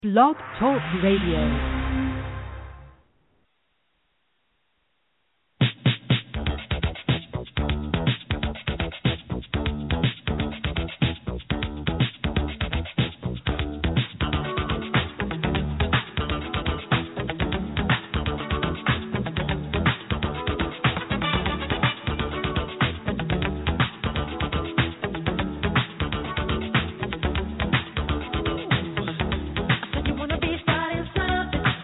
Blog Talk Radio. You wanna be starting something.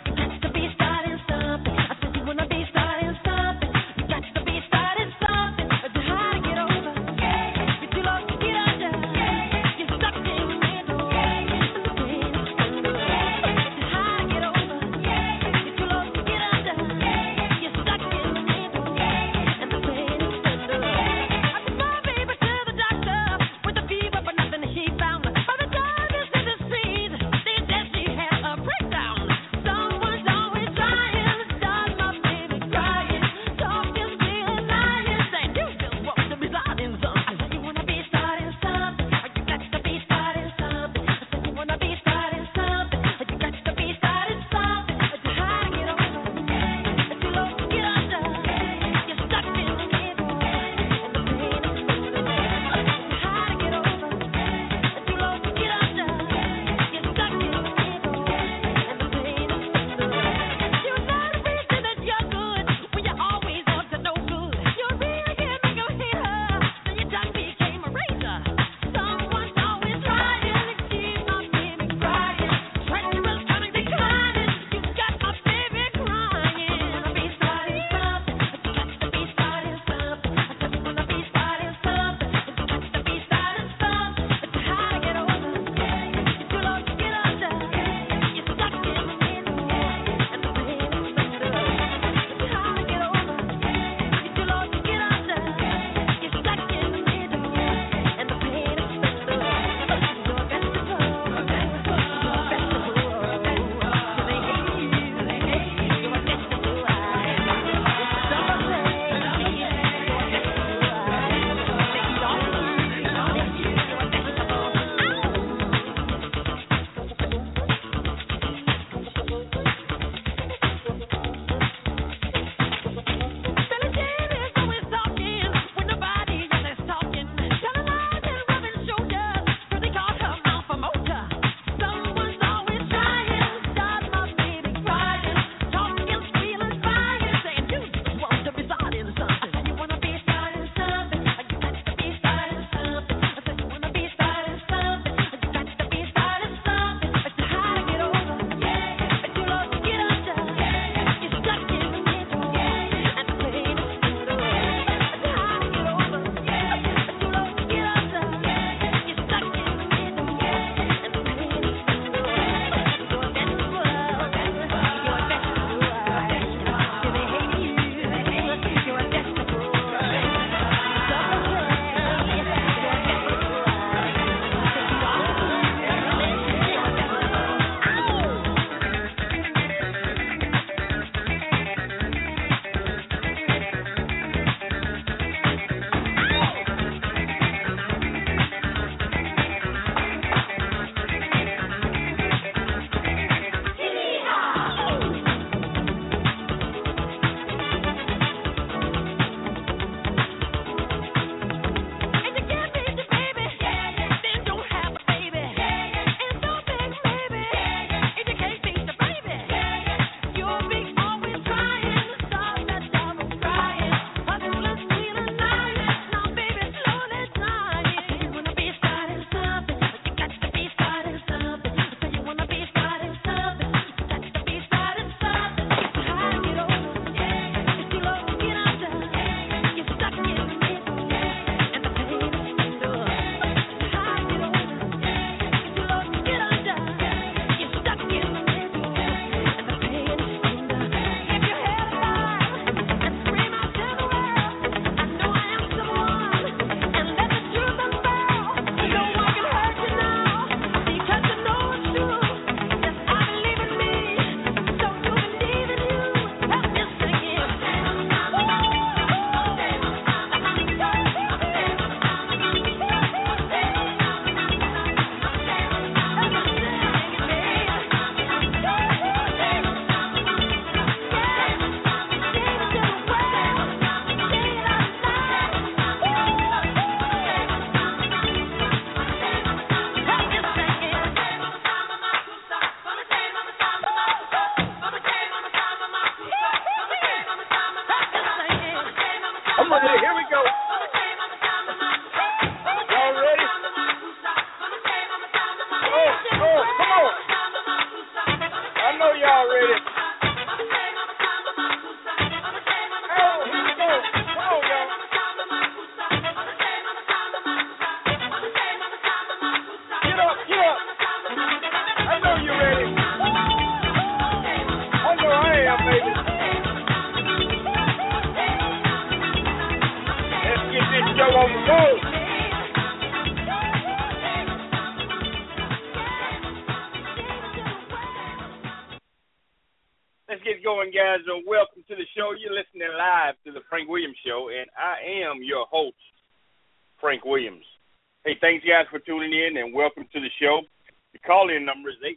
going, guys? Welcome to the show. You're listening live to the Frank Williams Show, and I am your host, Frank Williams. Hey, thanks, guys, for tuning in, and welcome to the show. The call-in number is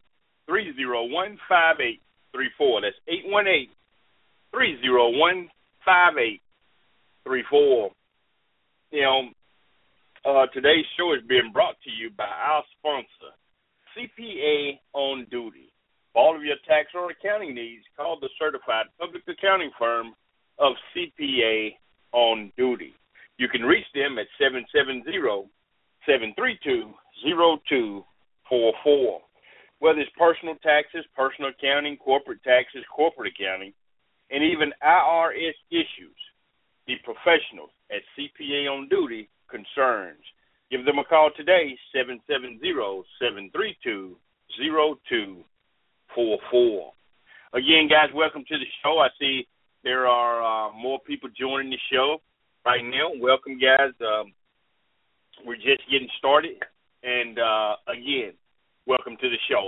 818-301-5834. That's 818-301-5834. Today's show is being brought to you by our sponsor, CPA on Duty. For all of your tax or accounting needs, call the certified public accounting firm of CPA on Duty. You can reach them at 770-732-0244. Whether it's personal taxes, personal accounting, corporate taxes, corporate accounting, and even IRS issues, the professionals at CPA on Duty concerns. Give them a call today, 770-732-0244. Again, guys, welcome to the show. I see there are more people joining the show right now. Welcome, guys. We're just getting started. And, again, welcome to the show.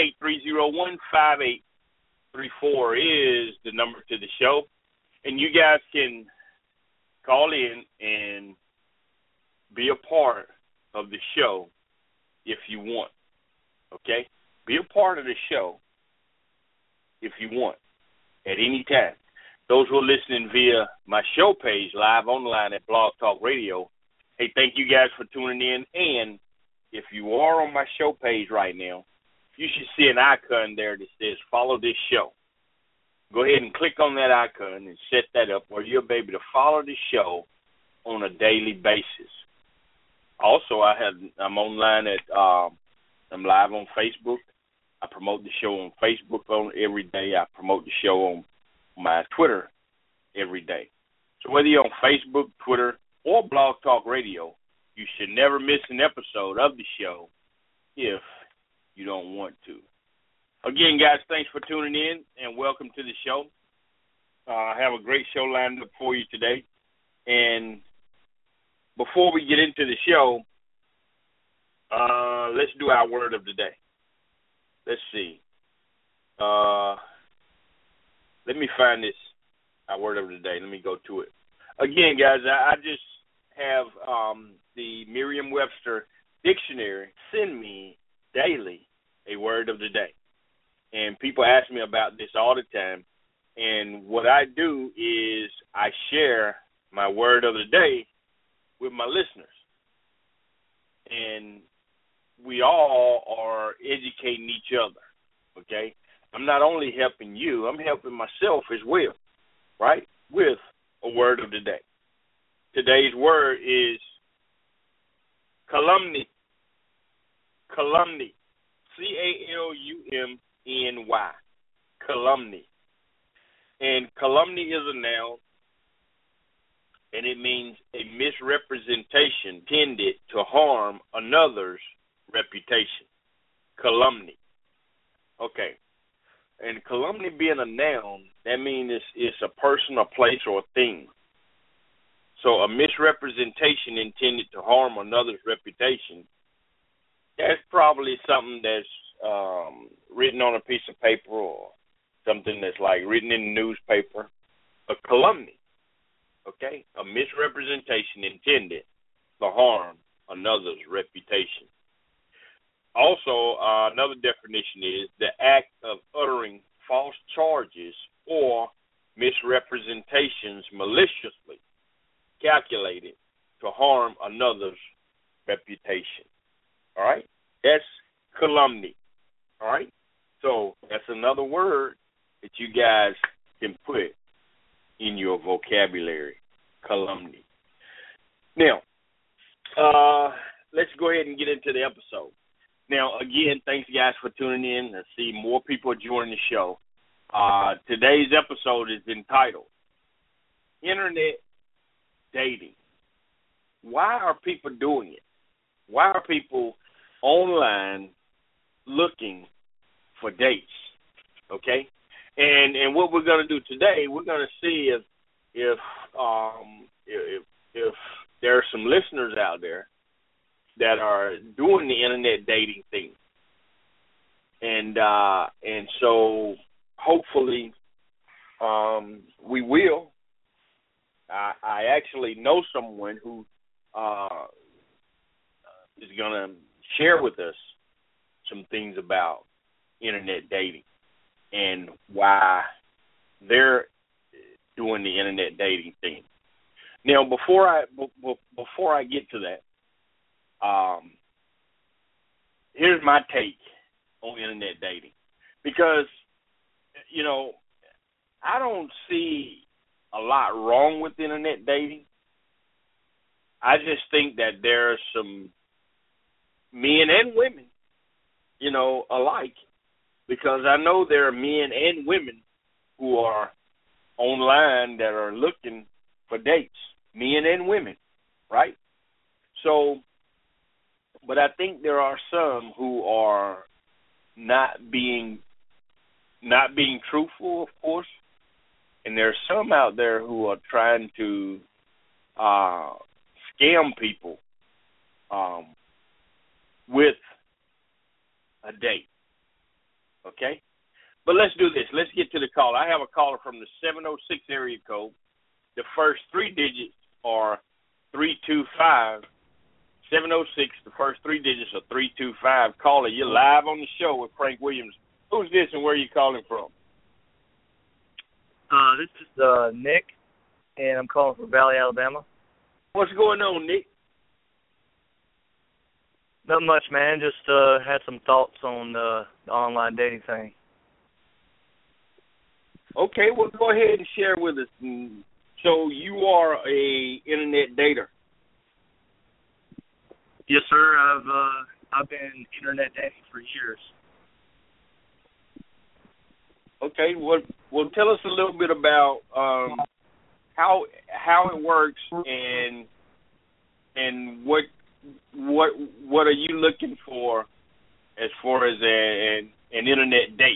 818-301-5834 is the number to the show. And you guys can call in and be a part of the show if you want, okay? Be a part of the show if you want at any time. Those who are listening via my show page live online at Blog Talk Radio, hey, thank you guys for tuning in. And if you are on my show page right now, you should see an icon there that says follow this show. Go ahead and click on that icon and set that up where you'll be able to follow the show on a daily basis. Also, I'm online I'm live on Facebook. I promote the show on Facebook every day. I promote the show on my Twitter every day. So whether you're on Facebook, Twitter, or Blog Talk Radio, you should never miss an episode of the show if you don't want to. Again, guys, thanks for tuning in, and welcome to the show. I have a great show lined up for you today. And before we get into the show, let's do our word of the day. Let's see. Let me find this, our word of the day. Let me go to it. Again, guys, I just have the Merriam-Webster dictionary send me daily a word of the day. And people ask me about this all the time. And what I do is I share my word of the day with my listeners. And we all are educating each other, okay? I'm not only helping you, I'm helping myself as well, right, with a word of the day. Today's word is calumny. Calumny. C-A-L-U-M-N-Y. Calumny. And calumny is a noun, and it means a misrepresentation intended to harm another's reputation. Calumny. Okay. And calumny being a noun, that means it's a person, a place, or a thing. So a misrepresentation intended to harm another's reputation, that's probably something that's written on a piece of paper or something that's like written in the newspaper. A calumny, okay? A misrepresentation intended to harm another's reputation. Also, another definition is the act of uttering false charges or misrepresentations maliciously calculated to harm another's reputation. All right? That's calumny. All right? So that's another word that you guys can put in your vocabulary, calumny. Now, let's go ahead and get into the episode. Now, again, thanks, guys, for tuning in. I see more people joining the show. Today's episode is entitled Internet Dating. Why are people doing it? Why are people online looking for dates? Okay? And what we're going to do today, we're going to see if there are some listeners out there that are doing the internet dating thing. And so hopefully we will. I actually know someone who is going to share with us some things about internet dating and why they're doing the internet dating thing. Now, before I get to that, here's my take on internet dating, because I don't see a lot wrong with internet dating. I just think that there are some men and women, alike, because I know there are men and women who are online that are looking for dates, men and women, right? So, but I think there are some who are not being truthful, of course, and there's some out there who are trying to scam people with a date. Okay? But let's do this. Let's get to the call. I have a caller from the 706 area code. The first three digits are 325. 706, the first three digits are 325. Caller, you're live on the show with Frank Williams. Who's this and where are you calling from? This is Nick, and I'm calling from Valley, Alabama. What's going on, Nick? Not much, man. Just had some thoughts on the online dating thing. Okay, well, go ahead and share with us. So you are a internet dater? Yes, sir. I've been internet dating for years. Okay, well, tell us a little bit about how it works and what are you looking for as far as an internet date?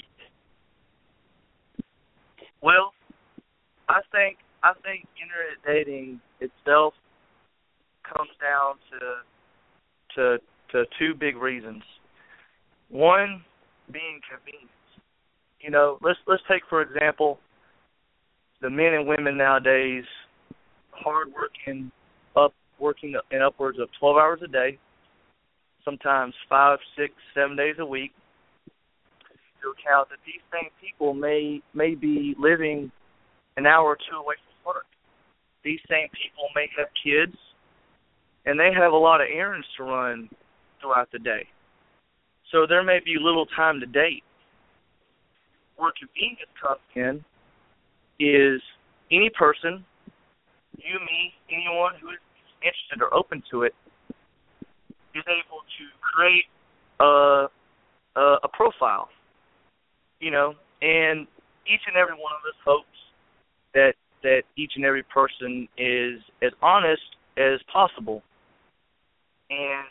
Well, I think internet dating itself comes down to two big reasons. One being convenience. Let's take, for example, the men and women nowadays, hard working, working in upwards of 12 hours a day, sometimes 5, 6, 7 days a week, to account that these same people may be living an hour or two away from work. These same people may have kids, and they have a lot of errands to run throughout the day. So there may be little time to date. Where convenience comes in is any person, you, me, anyone who is interested or open to it, is able to create a profile, and each and every one of us hopes that each and every person is as honest as possible. And,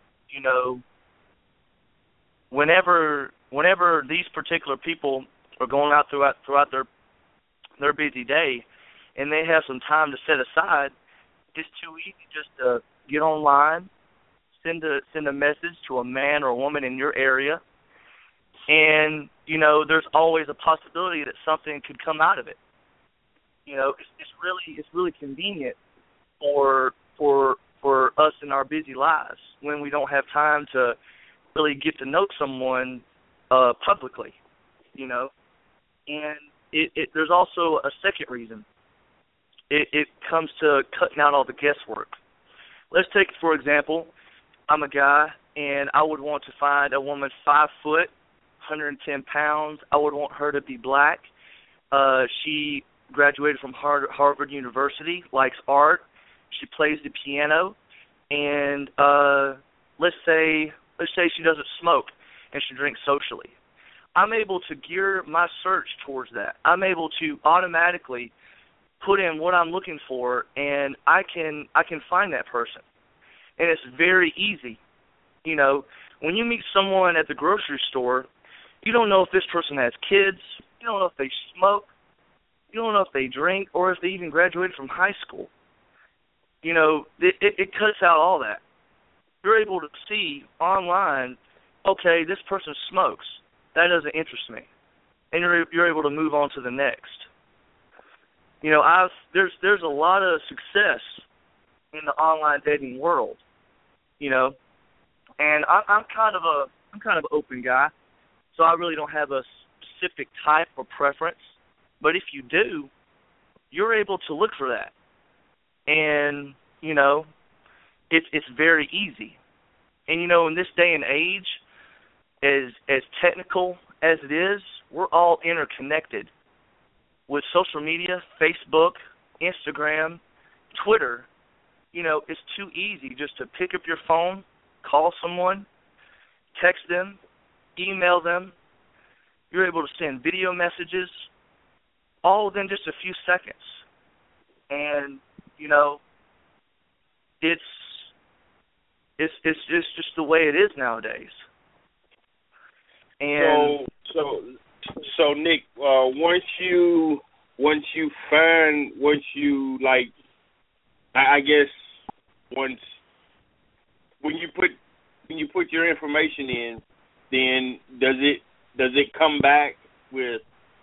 whenever these particular people are going out throughout their busy day, and they have some time to set aside, it's too easy just to get online, send a message to a man or a woman in your area, and there's always a possibility that something could come out of it. It's really convenient for us in our busy lives when we don't have time to really get to know someone publicly, And there's also a second reason. It comes to cutting out all the guesswork. Let's take, for example, I'm a guy, and I would want to find a woman 5 foot, 110 pounds. I would want her to be black. She graduated from Harvard University, likes art. She plays the piano, and let's say she doesn't smoke and she drinks socially. I'm able to gear my search towards that. I'm able to automatically put in what I'm looking for, and I can find that person. And it's very easy. When you meet someone at the grocery store, you don't know if this person has kids. You don't know if they smoke. You don't know if they drink or if they even graduated from high school. It cuts out all that. You're able to see online, okay, this person smokes. That doesn't interest me. And you're able to move on to the next. there's a lot of success in the online dating world, and I'm kind of an open guy, so I really don't have a specific type or preference. But if you do, you're able to look for that, and it's very easy. And in this day and age, as technical as it is, we're all interconnected with social media, Facebook, Instagram, Twitter. It's too easy just to pick up your phone, call someone, text them, email them. You're able to send video messages, all within just a few seconds. And, it's just the way it is nowadays. And so Nick, once you I guess once when you put your information in, then does it come back with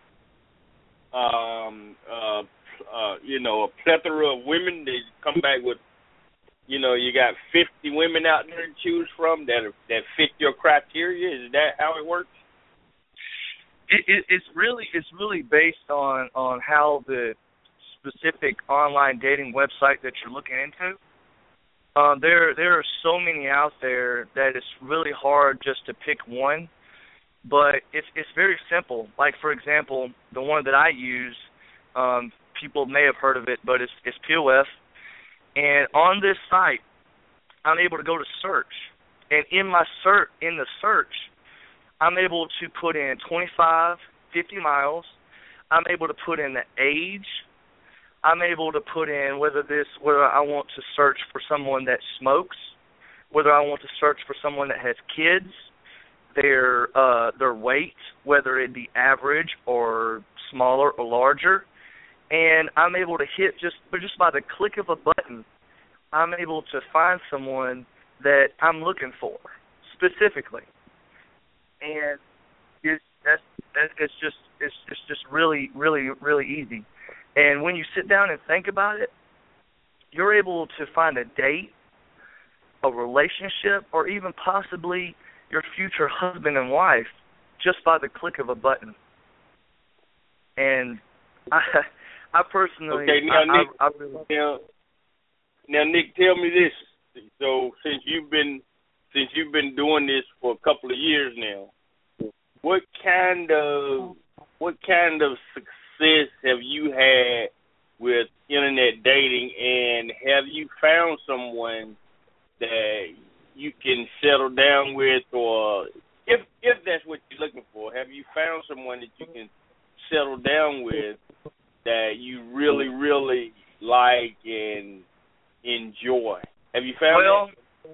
a plethora of women? They come back with you got 50 women out there to choose from that fit your criteria? Is that how it works? It's really based on how the specific online dating website that you're looking into. There are so many out there that it's really hard just to pick one, but it's very simple. Like, for example, the one that I use, people may have heard of it, but it's POF. And on this site, I'm able to go to search, and in the search, I'm able to put in 25, 50 miles. I'm able to put in the age. I'm able to put in whether I want to search for someone that smokes, whether I want to search for someone that has kids, their weight, whether it be average or smaller or larger. And I'm able to hit just by the click of a button, I'm able to find someone that I'm looking for specifically. And it's just really, really, really easy. And when you sit down and think about it, you're able to find a date, a relationship, or even possibly your future husband and wife just by the click of a button. And I personally, okay, now Nick, tell me this. So since you've been doing this for a couple of years now, what kind of success have you had with internet dating, and have you found someone that you can settle down with, or if that's what you're looking for, have you found someone that you can settle down with that you really, really like and enjoy? Have you found that?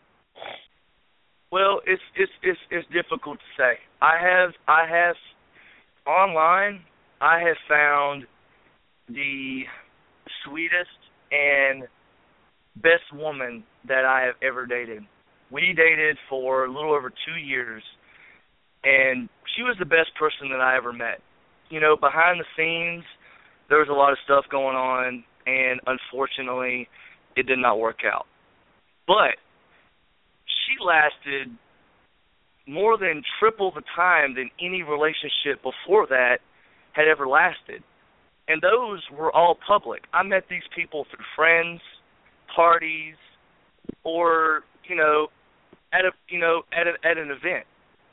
Well, it's difficult to say. I have online. I have found the sweetest and best woman that I have ever dated. We dated for a little over 2 years, and she was the best person that I ever met. Behind the scenes, there was a lot of stuff going on, and unfortunately, it did not work out. But she lasted more than triple the time than any relationship before that had ever lasted. And those were all public. I met these people through friends, parties, or, at an event.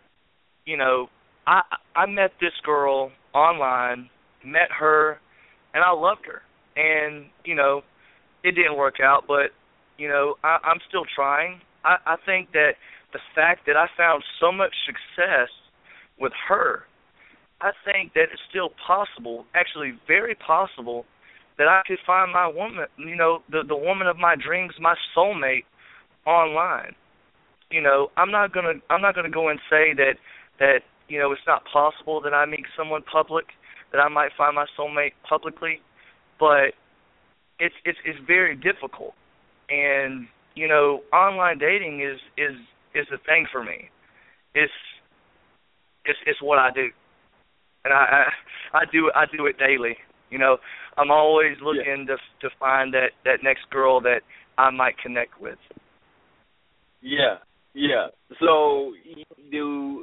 I met this girl online, met her, and I loved her. And, it didn't work out, but, I'm still trying. I think that the fact that I found so much success with her, I think that it's still possible, actually very possible, that I could find my woman, the woman of my dreams, my soulmate, online. I'm not gonna go and say that it's not possible that I meet someone public, that I might find my soulmate publicly, but it's very difficult. And online dating is a thing for me. It's what I do, and I do it daily. You know, I'm always looking to find that next girl that I might connect with. Yeah, yeah. So do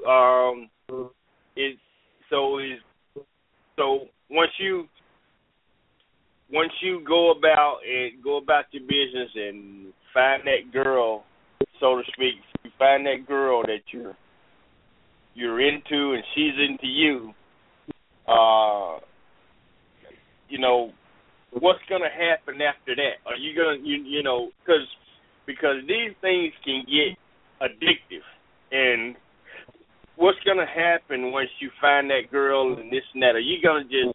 so once you go about your business and find that girl, so to speak, you find that girl that you're into and she's into you, you know, what's gonna happen after that? Are you gonna you know, because these things can get addictive, and what's gonna happen once you find that girl and this and that? Are you gonna just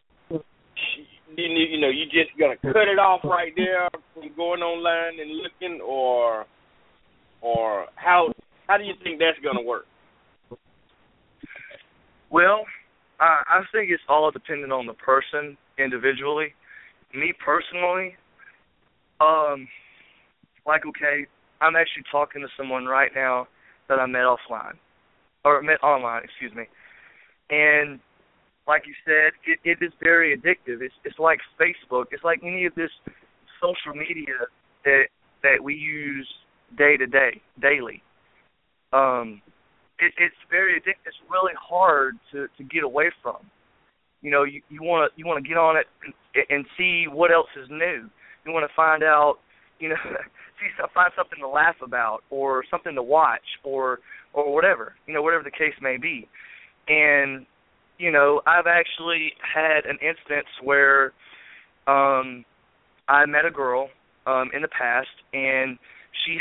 you just gonna cut it off right there from going online and looking, or how do you think that's gonna work? Well, I think it's all dependent on the person individually. Me personally, okay, I'm actually talking to someone right now that I met met online, excuse me. And like you said, it is very addictive. It's like Facebook. It's like any of this social media that we use day to day, daily. It's very addictive. It's really hard to get away from. You know, you want to get on it and see what else is new. You want to find out, you know, find something to laugh about or something to watch or whatever, you know, whatever the case may be. And, you know, I've actually had an instance where I met a girl in the past, and she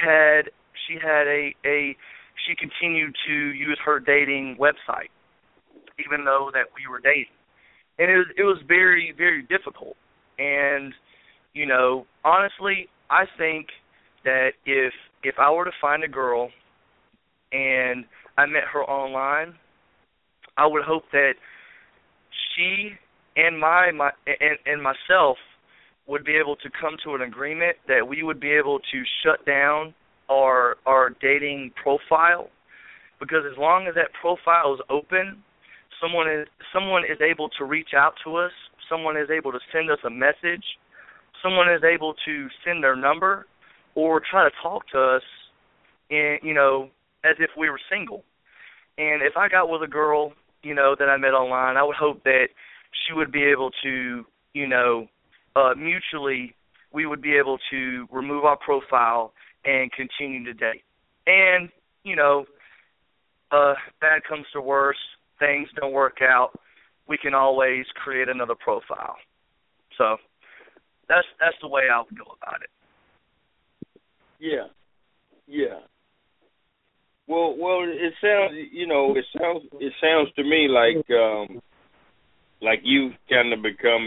continued to use her dating website, even though that we were dating. And it was very, very difficult. And, you know, honestly, I think that if I were to find a girl and I met her online, I would hope that she and myself would be able to come to an agreement that we would be able to shut down our dating profile, because as long as that profile is open, someone is able to reach out to us, someone is able to send us a message, someone is able to send their number or try to talk to us in, you know, as if we were single. And if I got with a girl, you know, that I met online, I would hope that she would be able to, you know, mutually, we would be able to remove our profile and continue to date. And, you know, bad comes to worse, things don't work out, we can always create another profile. So that's the way I would go about it. Yeah. Yeah. Well, it sounds to me like you've kind of become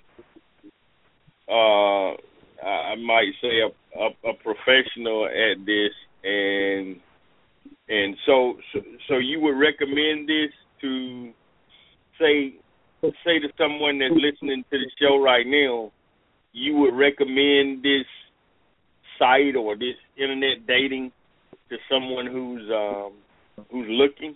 I might say a professional at this, and so you would recommend this to say to someone that's listening to the show right now, you would recommend this site or this internet dating to someone who's looking?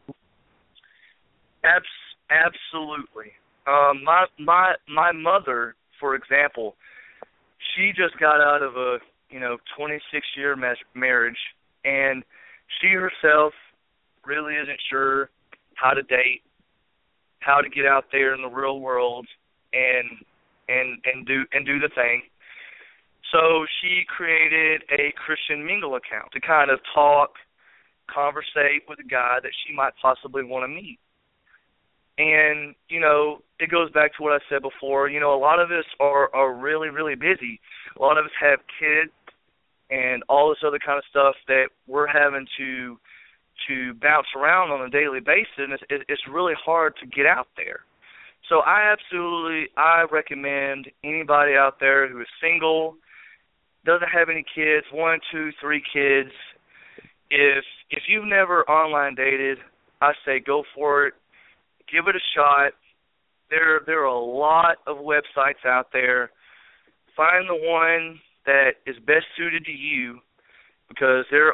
Absolutely. My mother, for example, she just got out of a 26-year marriage, and she herself really isn't sure how to date, how to get out there in the real world and do the thing. So she created a Christian Mingle account to kind of conversate with a guy that she might possibly want to meet. And, you know, it goes back to what I said before. You know, a lot of us are really, really busy. A lot of us have kids and all this other kind of stuff that we're having to bounce around on a daily basis, and it's really hard to get out there. So I recommend anybody out there who is single, doesn't have any kids, 1, 2, 3 kids, if you've never online dated, I say go for it. Give it a shot. There are a lot of websites out there. Find the one that is best suited to you, because they're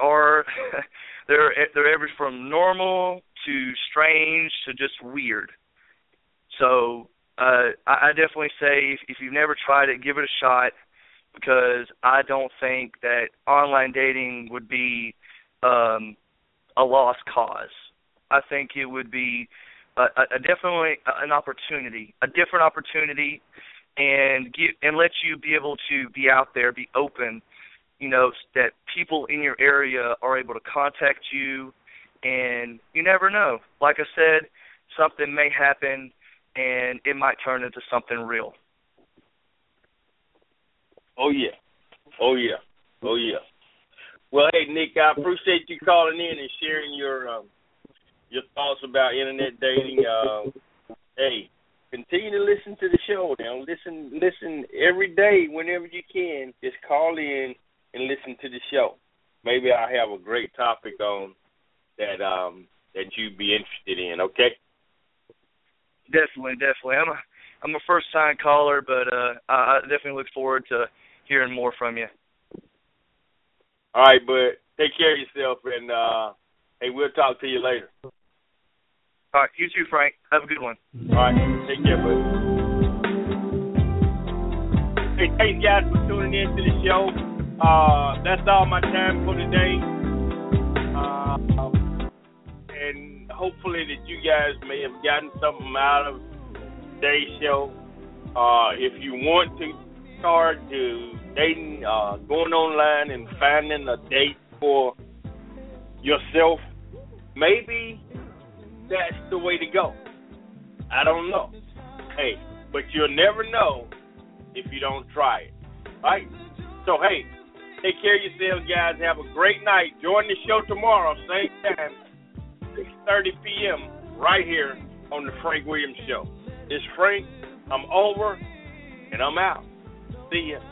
every from normal to strange to just weird. So I definitely say if you've never tried it, give it a shot, because I don't think that online dating would be a lost cause. I think it would be definitely an opportunity, a different opportunity, and let you be able to be out there, be open, that people in your area are able to contact you, and you never know. Like I said, something may happen, and it might turn into something real. Oh, yeah. Oh, yeah. Oh, yeah. Well, hey, Nick, I appreciate you calling in and sharing your thoughts about internet dating. Hey, continue to listen to the show now. Listen every day whenever you can. Just call in and listen to the show. Maybe I'll have a great topic on that you'd be interested in, okay? Definitely. I'm a first-time caller, but I definitely look forward to hearing more from you. All right, bud. Take care of yourself, and hey, we'll talk to you later. All right, you too, Frank. Have a good one. All right, take care, bud. Hey, thanks, guys, for tuning in to the show. That's all my time for today. And hopefully that you guys may have gotten something out of today's show. If you want to start dating, going online and finding a date for yourself, maybe that's the way to go. I don't know. Hey, but you'll never know if you don't try it. Right? So, hey, take care of yourselves, guys. Have a great night. Join the show tomorrow, same time, 6:30 p.m., right here on the Frank Williams Show. It's Frank. I'm over, and I'm out. See ya.